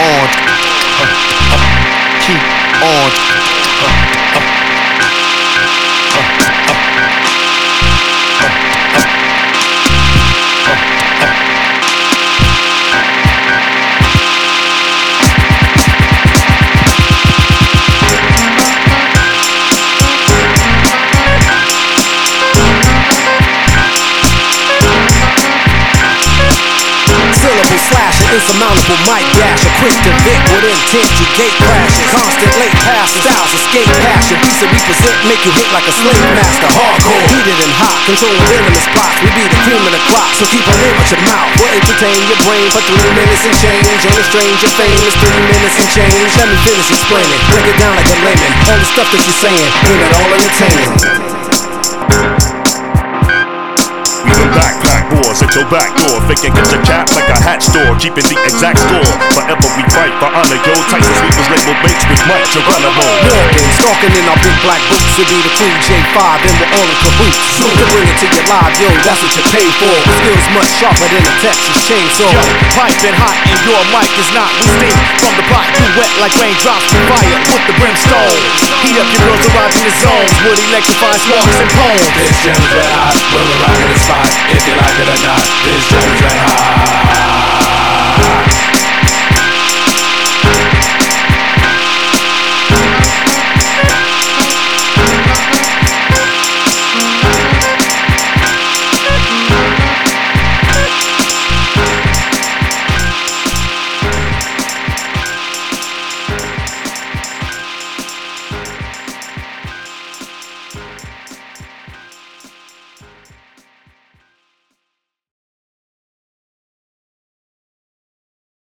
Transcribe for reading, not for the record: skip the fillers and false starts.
on. Keep on. Insurmountable mic dash, a quick to Vic with intent, you gate crashing. Constant late pass styles, escape passion. Piece of represent, make you hit like a slave master. Hardcore, heated and hot, controlling venomous plots. We be the cream of the crop, so keep a name at your mouth. We'll entertain your brain for 3 minutes and change. On the stranger fame is 3 minutes and change. Let me finish explaining, break it down like a layman. All the stuff that you're saying, ain't it all entertaining? Backpack wars at your back door, faking get your cap like a hat store, keeping the exact score. Forever we fight for honor, yo. Tyson sweepers label mates with Mike Geronimo. Walking, stalking in our big black boots. We be the crew J5 and we're all in cahoots. So to bring it to your live, yo, that's what you pay for. Skills much sharper than a Texas chainsaw. Yo, piping hot and your mic is not. We steam from the pot, you wet like raindrops from fire with the brimstone. Heat up your girls arrive in the zones with electrifying sparks and poems. This jam's red hot, when we're rocking the spot. If you like